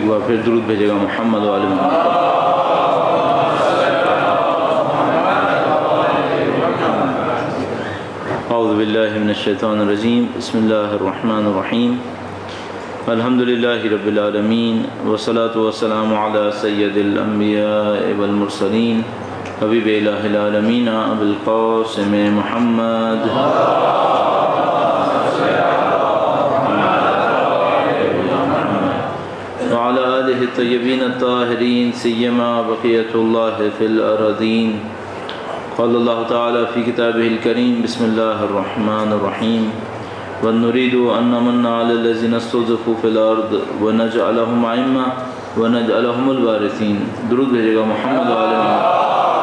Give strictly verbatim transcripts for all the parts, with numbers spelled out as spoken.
ایک بار پھر درود بھیجے گا محمد و آل محمد۔ اعوذ باللہ من الشیطان الرجیم، بسم اللہ الرحمن الرحیم، الحمد للہ رب العالمین، والصلاة والسلام علی سید الانبیاء والمرسلین، حبیب الہ العالمین ابو القاسم محمد وعلى آلہ الطیبین الطاہرین، سیما بقیۃ اللہ فی الارضین۔ قال اللہ تعالی فی کتابہ الکریم، بسم اللہ الرحمن الرحیم، وَنُرِيدُ أَن نَّمُنَّ عَلَى الَّذِينَ اسْتُضْعِفُوا فِي الْأَرْضِ وَنَجْعَلَهُمْ أَئِمَّةً وَنَجْعَلَهُمُ الْوَارِثِينَ۔ درود بھیجے گا محمد و آل محمد۔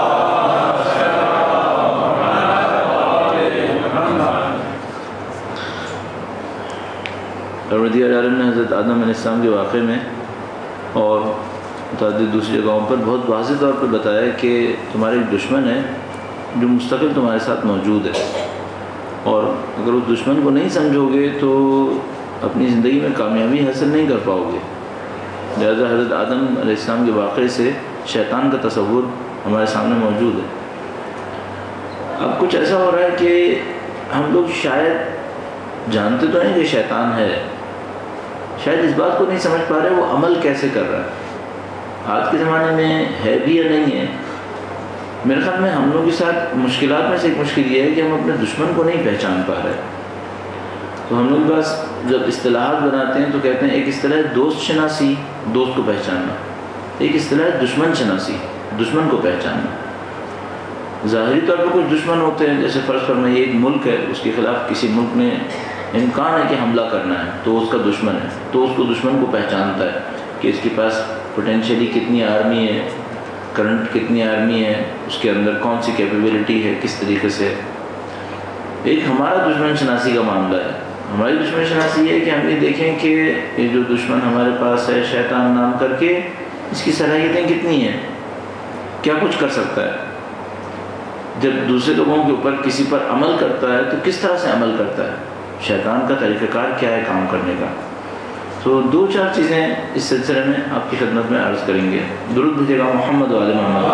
پروردگار عالم نے حضرت آدم علیہ السلام کے واقعے میں اور متعدد دوسری جگہوں پر بہت واضح طور پر بتایا کہ تمہارے ایک دشمن ہے جو مستقل تمہارے ساتھ موجود ہے، اور اگر اس دشمن کو نہیں سمجھو گے تو اپنی زندگی میں کامیابی حاصل نہیں کر پاؤ گے۔ لہذا حضرت آدم علیہ السلام کے واقعے سے شیطان کا تصور ہمارے سامنے موجود ہے۔ اب کچھ ایسا ہو رہا ہے کہ ہم لوگ شاید جانتے تو ہیں کہ شیطان ہے، شاید اس بات کو نہیں سمجھ پا رہے وہ عمل کیسے کر رہا ہے، آج کے زمانے میں ہے بھی یا نہیں ہے۔ میرے خیال میں ہم لوگوں کے ساتھ مشکلات میں سے ایک مشکل یہ ہے کہ ہم اپنے دشمن کو نہیں پہچان پا رہے۔ تو ہم لوگ بس جب اصطلاحات بناتے ہیں تو کہتے ہیں ایک اصطلاح ہے دوست شناسی، دوست کو پہچاننا، ایک اصطلاح ہے دشمن شناسی، دشمن کو پہچاننا۔ ظاہری طور پر کچھ دشمن ہوتے ہیں، جیسے فرض فرمائیے ایک ملک ہے، اس کے خلاف کسی ملک نے امکان ہے کہ حملہ کرنا ہے تو اس کا دشمن ہے، تو اس کو دشمن کو پہچانتا ہے کہ اس کے پاس پوٹینشلی کتنی آرمی ہے، کرنٹ کتنی آرمی ہے، اس کے اندر کون سی کیپیبلٹی ہے، کس طریقے سے۔ ایک ہمارا دشمن شناسی کا معاملہ ہے۔ ہماری دشمن شناسی یہ ہے کہ ہم یہ دیکھیں کہ یہ جو دشمن ہمارے پاس ہے شیطان نام کر کے، اس کی صلاحیتیں کتنی ہیں، کیا کچھ کر سکتا ہے۔ جب دوسرے لوگوں کے اوپر کسی پر عمل کرتا ہے تو کس طرح سے عمل کرتا ہے، شیطان کا طریقہ کار کیا ہے کام کرنے کا۔ تو دو چار چیزیں اس سلسلے میں آپ کی خدمت میں عرض کریں گے۔ درود بھیجے گا محمد و آل محمد۔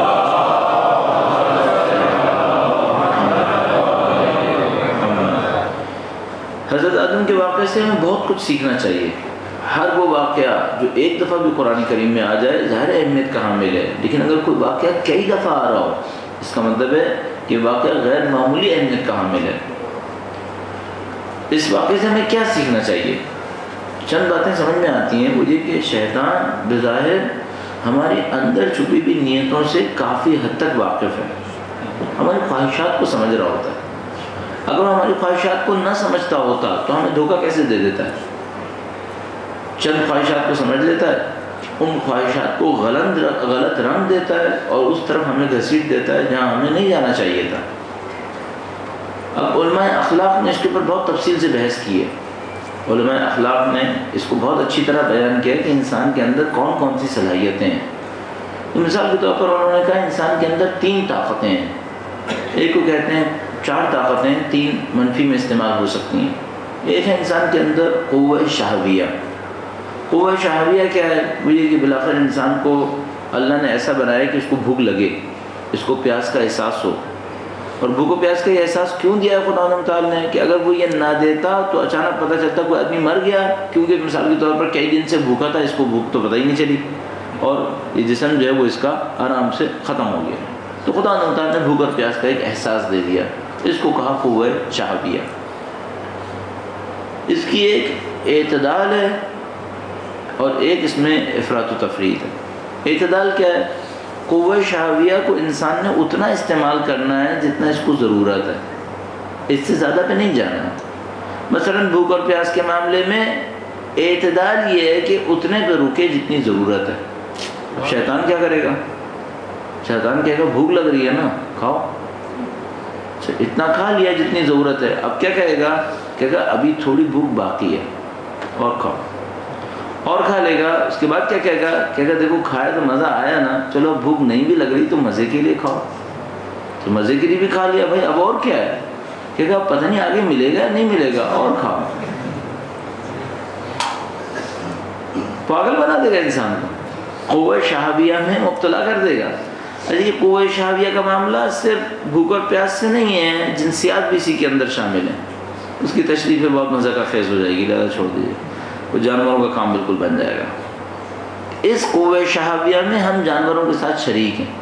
حضرت آدم کے واقعے سے ہمیں بہت کچھ سیکھنا چاہیے۔ ہر وہ واقعہ جو ایک دفعہ بھی قرآن کریم میں آ جائے ظاہر اہمیت کا حامل ہے، لیکن اگر کوئی واقعہ کئی دفعہ آ رہا ہو اس کا مطلب ہے کہ واقعہ غیر معمولی اہمیت کا حامل ہے۔ اس واقعے سے ہمیں کیا سیکھنا چاہیے؟ چند باتیں سمجھ میں آتی ہیں، وہ یہ کہ شیطان بظاہر ہماری اندر چھپی ہوئی نیتوں سے کافی حد تک واقف ہے، ہماری خواہشات کو سمجھ رہا ہوتا ہے۔ اگر وہ ہماری خواہشات کو نہ سمجھتا ہوتا تو ہمیں دھوکہ کیسے دے دیتا ہے؟ چند خواہشات کو سمجھ لیتا ہے، ان خواہشات کو غلط غلط رنگ دیتا ہے اور اس طرف ہمیں گھسیٹ دیتا ہے جہاں ہمیں نہیں جانا چاہیے تھا۔ اب علماء اخلاق نے اس کے اوپر بہت تفصیل سے بحث کی ہے۔ علماء اخلاق نے اس کو بہت اچھی طرح بیان کیا کہ انسان کے اندر کون کون سی صلاحیتیں ہیں۔ تو مثال کے طور پر انہوں نے کہا انسان کے اندر تین طاقتیں ہیں، ایک کو کہتے ہیں چار طاقتیں تین منفی میں استعمال ہو سکتی ہیں۔ ایک ہے انسان کے اندر قوہ شہویہ۔ قوہ شہویہ کیا ہے؟ وہ یہ کہ بالآخر انسان کو اللہ نے ایسا بنایا کہ اس کو بھوک لگے، اس کو پیاس کا احساس ہو۔ اور بھوک و پیاس کا یہ احساس کیوں دیا ہے خدا تعالیٰ نے کہ اگر وہ یہ نہ دیتا تو اچانک پتہ چلتا کوئی آدمی مر گیا، کیونکہ مثال کے طور پر کئی دن سے بھوکا تھا، اس کو بھوک تو پتہ ہی نہیں چلی اور یہ جسم جو ہے وہ اس کا آرام سے ختم ہو گیا۔ تو خدا تعالیٰ نے بھوک اور پیاس کا ایک احساس دے دیا، اس کو کہا قوہ شہویہ۔ اس کی ایک اعتدال ہے اور ایک اس میں افراط و تفریط ہے۔ اعتدال کیا ہے؟ قوہ شہویہ کو انسان نے اتنا استعمال کرنا ہے جتنا اس کو ضرورت ہے، اس سے زیادہ پہ نہیں جانا۔ مثلا بھوک اور پیاس کے معاملے میں اعتدال یہ ہے کہ اتنے پہ رکے جتنی ضرورت ہے۔ اب شیطان کیا کرے گا؟ شیطان کہے گا بھوک لگ رہی ہے نا، کھاؤ، اتنا کھا لیا جتنی ضرورت ہے۔ اب کیا کہے گا؟ کہے گا ابھی تھوڑی بھوک باقی ہے اور کھاؤ، اور کھا لے گا۔ اس کے بعد کیا کہے گا؟ کہے گا دیکھو کھایا تو مزہ آیا نا، چلو بھوک نہیں بھی لگ رہی تو مزے کے لیے کھاؤ، تو مزے کے لیے بھی کھا لیا بھائی، اب اور کیا ہے؟ کہے گا پتہ نہیں آگے ملے گا نہیں ملے گا، اور کھاؤ۔ پاگل بنا دے گا انسان کو، قوہ شہابیہ میں مبتلا کر دے گا۔ اچھا یہ قوہ شہابیہ کا معاملہ صرف بھوک اور پیاس سے نہیں ہے، جنسیات بھی اسی کے اندر شامل ہیں۔ اس کی تشریح پہ بہت مزہ کا خیز ہو جائے گی، لہٰذا چھوڑ دیجیے، وہ جانوروں کا کام بالکل بن جائے گا۔ اس قوہ شہابیہ میں ہم جانوروں کے ساتھ شریک ہیں،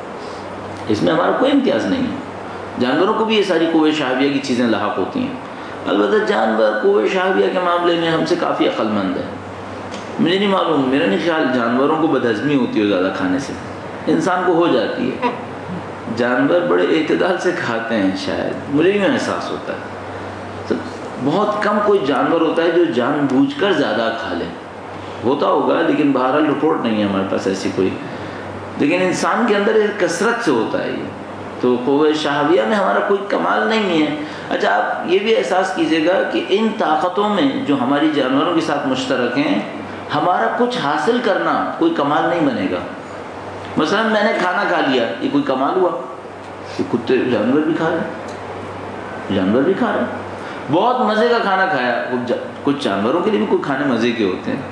اس میں ہمارا کوئی امتیاز نہیں ہے۔ جانوروں کو بھی یہ ساری قوہ شہابیہ کی چیزیں لاحق ہوتی ہیں، البتہ جانور قوہ شہابیہ کے معاملے میں ہم سے کافی عقل مند ہے۔ مجھے نہیں معلوم، میرا نہیں خیال جانوروں کو بدہضمی ہوتی ہو زیادہ کھانے سے، انسان کو ہو جاتی ہے۔ جانور بڑے اعتدال سے کھاتے ہیں شاید، مجھے یوں احساس ہوتا ہے۔ تو بہت کم کوئی جانور ہوتا ہے جو جان بوجھ کر زیادہ کھا لے، ہوتا ہوگا لیکن بہرحال رپورٹ نہیں ہے ہمارے پاس ایسی کوئی، لیکن انسان کے اندر ایک کثرت سے ہوتا ہے یہ۔ تو قوہ شہابیہ میں ہمارا کوئی کمال نہیں ہے۔ اچھا آپ یہ بھی احساس کیجئے گا کہ ان طاقتوں میں جو ہماری جانوروں کے ساتھ مشترک ہیں، ہمارا کچھ حاصل کرنا کوئی کمال نہیں بنے گا۔ مثلا میں نے کھانا کھا لیا، یہ کوئی کمال ہوا؟ یہ کتے جانور بھی کھا رہے، جانور بھی کھا رہے، بہت مزے کا کھانا کھایا، کچھ جانوروں کے لیے بھی کوئی کھانے مزے کے ہوتے ہیں،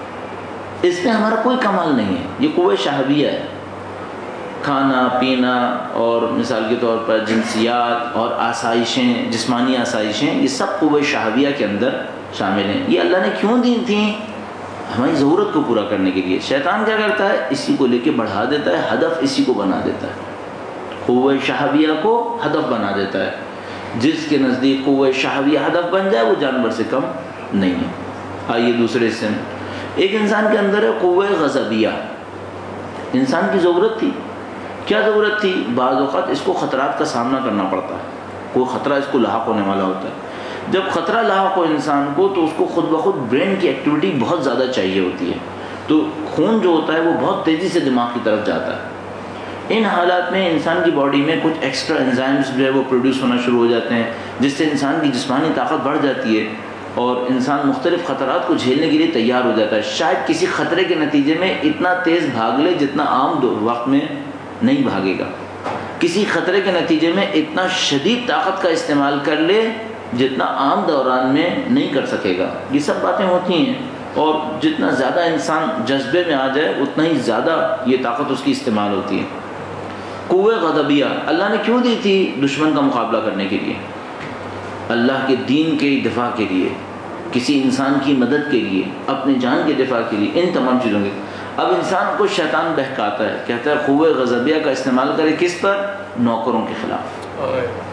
اس میں ہمارا کوئی کمال نہیں ہے۔ یہ قوہ شہابیہ ہے، کھانا پینا اور مثال کے طور پر جنسیات اور آسائشیں، جسمانی آسائشیں، یہ سب قوہ شہابیہ کے اندر شامل ہیں۔ یہ اللہ نے کیوں دی تھیں؟ ہماری ضرورت کو پورا کرنے کے لیے۔ شیطان کیا کرتا ہے؟ اسی کو لے کے بڑھا دیتا ہے، ہدف اسی کو بنا دیتا ہے، قوہ شہابیہ کو ہدف بنا دیتا ہے۔ جس کے نزدیک قوہ شہابیہ ہدف بن جائے وہ جانور سے کم نہیں ہے۔ آئیے دوسرے حصے میں، ایک انسان کے اندر ہے قوہ غضبیہ۔ انسان کی ضرورت تھی، کیا ضرورت تھی؟ بعض اوقات اس کو خطرات کا سامنا کرنا پڑتا ہے، کوئی خطرہ اس کو لاحق ہونے والا ہوتا ہے۔ جب خطرہ لاحق ہو انسان کو تو اس کو خود بخود برین کی ایکٹیویٹی بہت زیادہ چاہیے ہوتی ہے، تو خون جو ہوتا ہے وہ بہت تیزی سے دماغ کی طرف جاتا ہے۔ ان حالات میں انسان کی باڈی میں کچھ ایکسٹرا انزائمز جو ہے وہ پروڈیوس ہونا شروع ہو جاتے ہیں، جس سے انسان کی جسمانی طاقت بڑھ جاتی ہے اور انسان مختلف خطرات کو جھیلنے کے لیے تیار ہو جاتا ہے۔ شاید کسی خطرے کے نتیجے میں اتنا تیز بھاگ لے جتنا عام وقت میں نہیں بھاگے گا، کسی خطرے کے نتیجے میں اتنا شدید طاقت کا استعمال کر لے جتنا عام دوران میں نہیں کر سکے گا۔ یہ سب باتیں ہوتی ہیں، اور جتنا زیادہ انسان جذبے میں آ جائے اتنا ہی زیادہ یہ طاقت اس کی استعمال ہوتی ہے۔ قوہ غضبیہ اللہ نے کیوں دی تھی؟ دشمن کا مقابلہ کرنے کے لیے، اللہ کے دین کے دفاع کے لیے، کسی انسان کی مدد کے لیے، اپنے جان کے دفاع کے لیے، ان تمام چیزوں کے۔ اب انسان کو شیطان بہکاتا ہے، کہتا ہے قوہ غضبیہ کا استعمال کرے کس پر؟ نوکروں کے خلاف،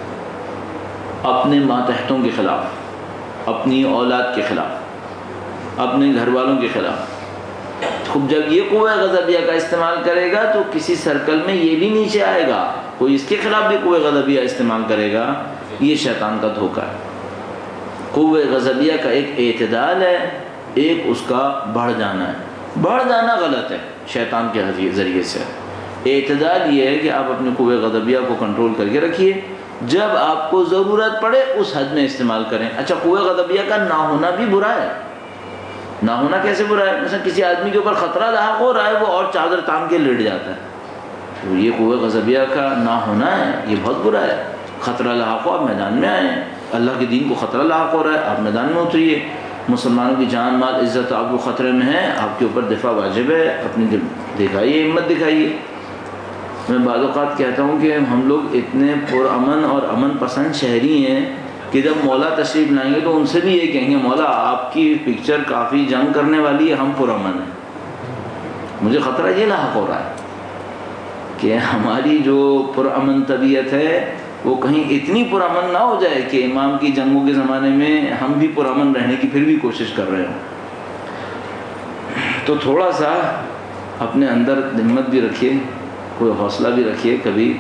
اپنے ماتحتوں کے خلاف، اپنی اولاد کے خلاف، اپنے گھر والوں کے خلاف۔ خوب جب یہ قوہ غضبیہ کا استعمال کرے گا تو کسی سرکل میں یہ بھی نیچے آئے گا، کوئی اس کے خلاف بھی قوہ غضبیہ استعمال کرے گا، یہ شیطان کا دھوکہ ہے۔ قوہ غضبیہ کا ایک اعتدال ہے، ایک اس کا بڑھ جانا ہے۔ بڑھ جانا غلط ہے شیطان کے ذریعے سے، اعتدال یہ ہے کہ آپ اپنے قوہ غضبیہ کو کنٹرول کر کے رکھیے، جب آپ کو ضرورت پڑے اس حد میں استعمال کریں۔ اچھا قوہ غضبیہ کا نہ ہونا بھی برا ہے، نہ ہونا کیسے برا ہے؟ مثلا کسی آدمی کے اوپر خطرہ لاحق ہو رہا ہے، وہ اور چادر تان کے لیٹ جاتا ہے، تو یہ قوہ غضبیہ کا نہ ہونا ہے، یہ بہت برا ہے۔ خطرہ لاحق ہو، آپ میدان میں آئیں، اللہ کے دین کو خطرہ لاحق ہو رہا ہے، آپ میدان میں اتریے، مسلمانوں کی جان مال عزت آپ کو خطرے میں ہے، آپ کے اوپر دفاع واجب ہے، اپنی دکھائیے، ہمت دکھائیے۔ میں بعض اوقات کہتا ہوں کہ ہم لوگ اتنے پرامن اور امن پسند شہری ہیں کہ جب مولا تشریف لائیں گے تو ان سے بھی یہ کہیں گے مولا آپ کی پکچر کافی جنگ کرنے والی ہے، ہم پرامن ہیں۔ مجھے خطرہ یہ لاحق ہو رہا ہے کہ ہماری جو پرامن طبیعت ہے وہ کہیں اتنی پرامن نہ ہو جائے کہ امام کی جنگوں کے زمانے میں ہم بھی پرامن رہنے کی پھر بھی کوشش کر رہے ہوں۔ تو تھوڑا سا اپنے اندر ہمت بھی رکھیے، کوئی حوصلہ بھی رکھیے کبھی۔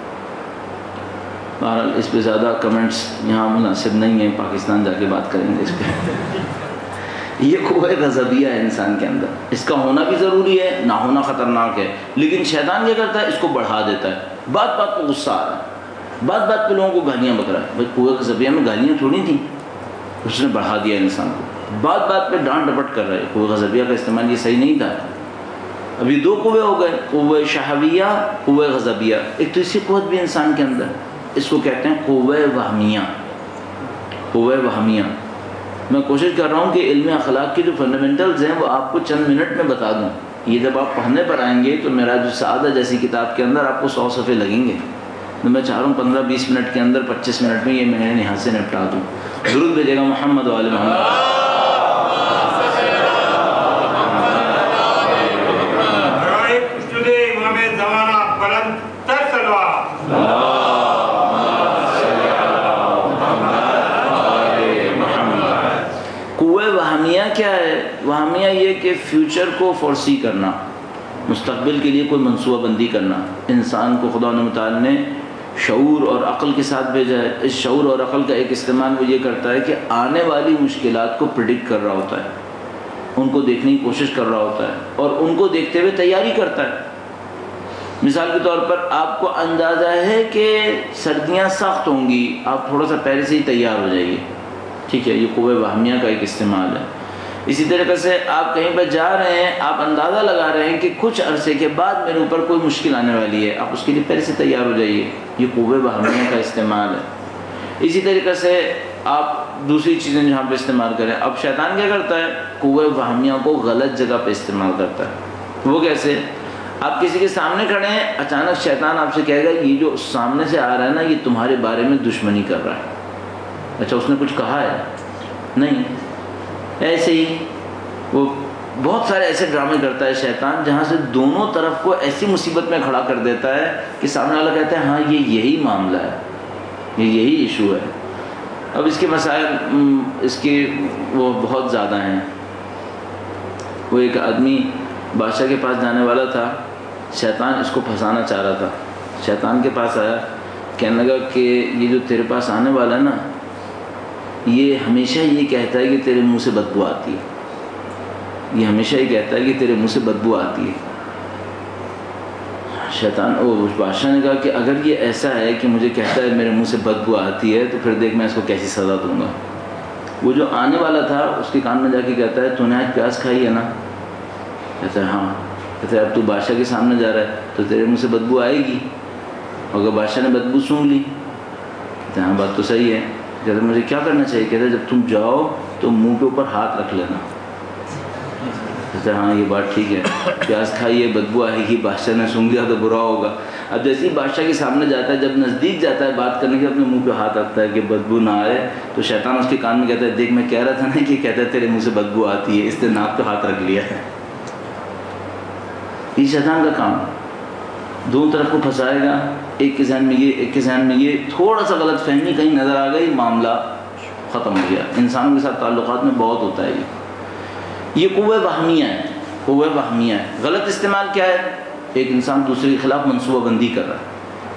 بہرحال اس پہ زیادہ کمنٹس یہاں مناسب نہیں ہیں، پاکستان جا کے بات کریں گے اس پہ۔ یہ قوہ غضبیہ ہے انسان کے اندر، اس کا ہونا بھی ضروری ہے، نہ ہونا خطرناک ہے، لیکن شیطان کیا کرتا ہے؟ اس کو بڑھا دیتا ہے، بات بات پہ غصہ آ رہا ہے، بات بات پہ لوگوں کو گالیاں بک رہا ہے۔ بھائی قوہ غضبیہ میں گالیاں تھوڑی تھیں، اس نے بڑھا دیا انسان کو، بات بات پہ ڈانٹ ڈپٹ کر رہا ہے۔ قوہ غضبیہ کا استعمال یہ صحیح نہیں تھا۔ ابھی دو قوے ہو گئے، قوہ شہویہ، قوہ غضبیہ۔ ایک تیسری قوت بھی انسان کے اندر، اس کو کہتے ہیں قوہ وہمیہ۔ قوہ وہمیہ میں کوشش کر رہا ہوں کہ علم اخلاق کے جو فنڈامنٹلز ہیں وہ آپ کو چند منٹ میں بتا دوں. یہ جب آپ پڑھنے پر آئیں گے تو میرا جو سعادہ جیسی کتاب کے اندر آپ کو سو صفحے لگیں گے. تو میں چاہ رہا ہوں پندرہ بیس منٹ کے اندر پچیس منٹ میں یہ میں نے یہاں سے نپٹا دوں. درود بھیجے گا محمد وآل محمد. کیا ہے وہمیہ؟ یہ کہ فیوچر کو فورسی کرنا، مستقبل کے لیے کوئی منصوبہ بندی کرنا. انسان کو خدا متعال نے شعور اور عقل کے ساتھ بھیجا ہے. اس شعور اور عقل کا ایک استعمال وہ یہ کرتا ہے کہ آنے والی مشکلات کو پریڈکٹ کر رہا ہوتا ہے، ان کو دیکھنے کی کوشش کر رہا ہوتا ہے اور ان کو دیکھتے ہوئے تیاری کرتا ہے. مثال کے طور پر آپ کو اندازہ ہے کہ سردیاں سخت ہوں گی، آپ تھوڑا سا پہلے سے ہی تیار ہو جائیے. ٹھیک ہے، یہ قوہ وہمیہ کا ایک استعمال ہے. اسی طریقے سے آپ کہیں پہ جا رہے ہیں، آپ اندازہ لگا رہے ہیں کہ کچھ عرصے کے بعد میرے اوپر کوئی مشکل آنے والی ہے، آپ اس کے لیے پہلے سے تیار ہو جائیے. یہ قوہ وہمیہ کا استعمال ہے. اسی طریقے سے آپ دوسری چیزیں جہاں پہ استعمال کریں. اب شیطان کیا کرتا ہے؟ قوہ وہمیہ کو غلط جگہ پہ استعمال کرتا ہے. وہ کیسے؟ آپ کسی کے سامنے کھڑے ہیں، اچانک شیطان آپ سے کہے گا یہ جو سامنے سے آ رہا ہے نا یہ تمہارے بارے میں دشمنی کر رہا ہے. اچھا اس نے کچھ کہا ہے؟ نہیں. ایسے ہی وہ بہت سارے ایسے ڈرامے کرتا ہے شیطان جہاں سے دونوں طرف کو ایسی مصیبت میں کھڑا کر دیتا ہے کہ سامنے والا کہتا ہے ہاں یہ یہی معاملہ ہے، یہ یہی ایشو ہے. اب اس کے مسائل اس کے وہ بہت زیادہ ہیں. وہ ایک آدمی بادشاہ کے پاس جانے والا تھا، شیطان اس کو پھنسانا چاہ رہا تھا. شیطان کے پاس آیا، کہنے لگا کہ یہ جو تیرے پاس آنے والا ہے نا یہ ہمیشہ یہ کہتا ہے کہ تیرے منہ سے بدبو آتی ہے، یہ ہمیشہ یہ کہتا ہے کہ تیرے منہ سے بدبو آتی ہے. شیطان او بادشاہ نے کہا کہ اگر یہ ایسا ہے کہ مجھے کہتا ہے میرے منہ سے بدبو آتی ہے تو پھر دیکھ میں اس کو کیسی سزا دوں گا. وہ جو آنے والا تھا اس کے کان میں جا کے کہتا ہے تو نے آج پیاز کھائی ہے نا؟ کہتا ہے ہاں. کہتا ہے اب تو بادشاہ کے سامنے جا رہا ہے تو تیرے منہ سے بدبو آئے گی. اگر بادشاہ نے بدبو سونگھ لی، کہتا ہے ہاں بات تو صحیح ہے. کہتا ہے مجھے کیا کرنا چاہیے؟ کہتا ہے جب تم جاؤ تو منہ کے اوپر ہاتھ رکھ لینا. کہتا ہے ہاں یہ بات ٹھیک ہے، پیاز کھائیے بدبو آئے گی، بادشاہ نے سونگھ لیا تو برا ہوگا. اب جیسے ہی بادشاہ کے سامنے جاتا ہے، جب نزدیک جاتا ہے بات کرنے کے، اپنے منہ پہ ہاتھ رکھتا ہے کہ بدبو نہ آئے، تو شیطان اس کے کان میں کہتا ہے دیکھ میں کہہ رہا تھا نا کہ کہتا ہے تیرے منہ سے بدبو آتی ہے، اس نے ناک پہ ہاتھ رکھ لیا ہے. یہ شیطان کا کام، دونوں طرف کو پھنسائے گا. ایک کے ذہن میں یہ، ایک کے ذہن میں یہ، تھوڑا سا غلط فہمی کہیں نظر آ گئی، معاملہ ختم ہو گیا. انسانوں کے ساتھ تعلقات میں بہت ہوتا ہے یہ یہ قوہ وہمیہ ہے. قوہ وہمیہ ہے. غلط استعمال کیا ہے؟ ایک انسان دوسرے کے خلاف منصوبہ بندی کر رہا ہے،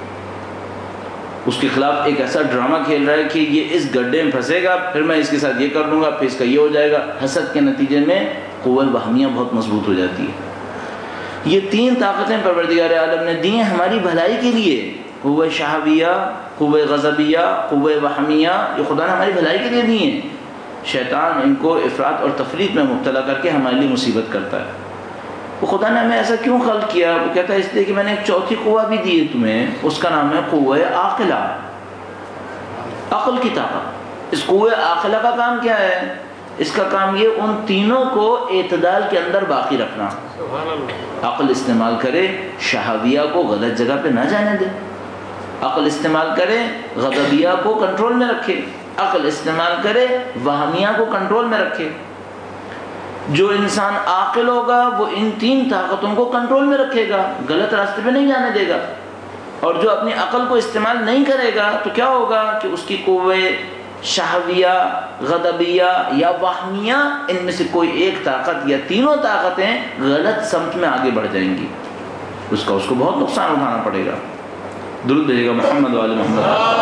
اس کے خلاف ایک ایسا ڈرامہ کھیل رہا ہے کہ یہ اس گڈھے میں پھنسے گا، پھر میں اس کے ساتھ یہ کر لوں گا، پھر اس کا یہ ہو جائے گا. حسد کے نتیجے میں قوہ وہمیہ بہت مضبوط ہو جاتی ہے. یہ تین طاقتیں پروردگار عالم نے دی ہیں ہماری بھلائی کے لیے. قوہ شہویہ، قوہ غضبیہ، قوہ وہمیہ، یہ خدا نے ہماری بھلائی کے لیے دی ہیں. شیطان ان کو افراط اور تفریط میں مبتلا کر کے ہمارے لیے مصیبت کرتا ہے. وہ خدا نے ہمیں ایسا کیوں خلق کیا؟ وہ کہتا ہے اس لیے کہ میں نے ایک چوتھی قوہ بھی دی ہے تمہیں، اس کا نام ہے قوہ عاقلہ، عقل کی طاقت. اس قوہ عاقلہ کا کام کیا ہے؟ اس کا کام یہ ان تینوں کو اعتدال کے اندر باقی رکھنا. عقل استعمال کرے، شہویہ کو غلط جگہ پہ نہ جانے دے. عقل استعمال کرے، غضبیہ کو کنٹرول میں رکھے. عقل استعمال کرے، وہمیہ کو کنٹرول میں رکھے. جو انسان عاقل ہوگا وہ ان تین طاقتوں کو کنٹرول میں رکھے گا، غلط راستے پہ نہیں جانے دے گا. اور جو اپنی عقل کو استعمال نہیں کرے گا تو کیا ہوگا کہ اس کی قوہ شہویہ، غضبیہ یا وہمیہ، ان میں سے کوئی ایک طاقت یا تینوں طاقتیں غلط سمت میں آگے بڑھ جائیں گی. اس کا اس کو بہت نقصان اٹھانا پڑے گا. درود بھیجے گا محمد وآل محمد.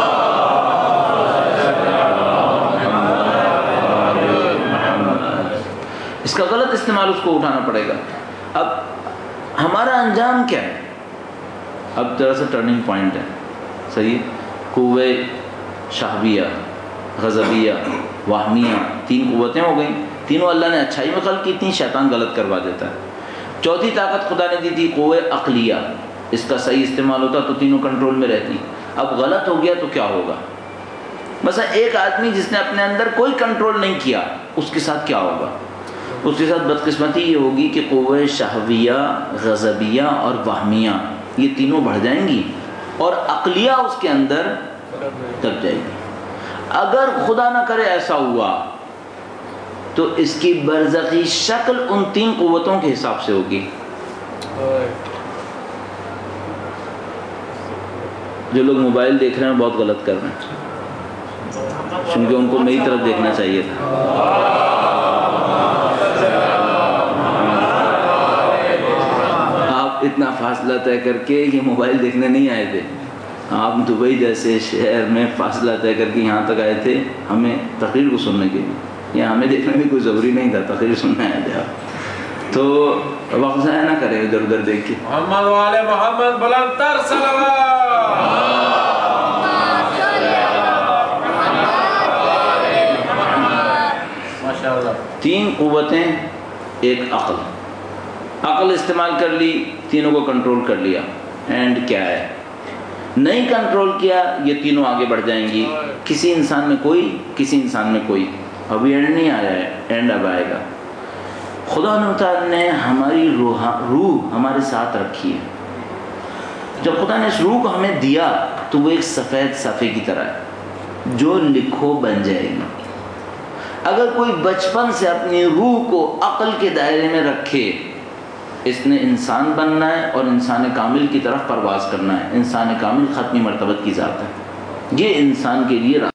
اس کا غلط استعمال اس کو اٹھانا پڑے گا. اب ہمارا انجام کیا ہے؟ اب ذرا سا ٹرننگ پوائنٹ ہے. صحیح، قوہ شہویہ، غضبیہ، وہمیہ، تین قوتیں ہو گئیں. تینوں اللہ نے اچھائی میں خلق کی تھیں، شیطان غلط کروا دیتا ہے. چوتھی طاقت خدا نے دی تھی قوہ عقلیہ. اس کا صحیح استعمال ہوتا تو تینوں کنٹرول میں رہتی. اب غلط ہو گیا تو کیا ہوگا؟ مثلا ایک آدمی جس نے اپنے اندر کوئی کنٹرول نہیں کیا، اس کے ساتھ کیا ہوگا؟ اس کے ساتھ بدقسمتی یہ ہوگی کہ قوہ شہویہ، غضبیہ اور وہمیہ یہ تینوں بڑھ جائیں گی اور عقلیہ اس کے اندر دب جائے گی۔ اگر خدا نہ کرے ایسا ہوا تو اس کی برزخی شکل ان تین قوتوں کے حساب سے ہوگی۔ جو لوگ موبائل دیکھ رہے ہیں بہت غلط کر رہے ہیں، کیونکہ ان کو میری طرف دیکھنا چاہیے تھا۔ آپ اتنا فاصلہ طے کر کے یہ موبائل دیکھنے نہیں آئے تھے، آپ دبئی جیسے شہر میں فاصلہ طے کر کے یہاں تک آئے تھے ہمیں تقریر کو سننے کے لیے، یا ہمیں دیکھنا بھی کوئی ضروری نہیں تھا، تقریر سننے آئے تھے آپ، تو وقت ضائع نہ کریں ادھر ادھر دیکھ کے۔ محمد والے محمد بلند تر صلوات۔ تین قوتیں، ایک عقل، عقل استعمال کر لی، تینوں کو کنٹرول کر لیا، اینڈ کیا ہے؟ نہیں کنٹرول کیا یہ تینوں آگے بڑھ جائیں گی، کسی انسان میں کوئی، کسی انسان میں کوئی، ابھی اینڈ نہیں آیا ہے، اینڈ اب آئے گا۔ خدا تعالیٰ نے ہماری روح روح ہمارے ساتھ رکھی ہے، جب خدا نے اس روح کو ہمیں دیا تو وہ ایک سفید صفحے کی طرح ہے، جو لکھو بن جائے گی۔ اگر کوئی بچپن سے اپنی روح کو عقل کے دائرے میں رکھے، اس نے انسان بننا ہے اور انسان کامل کی طرف پرواز کرنا ہے۔ انسان کامل ختمی مرتبت کی ذات ہے، یہ انسان کے لیے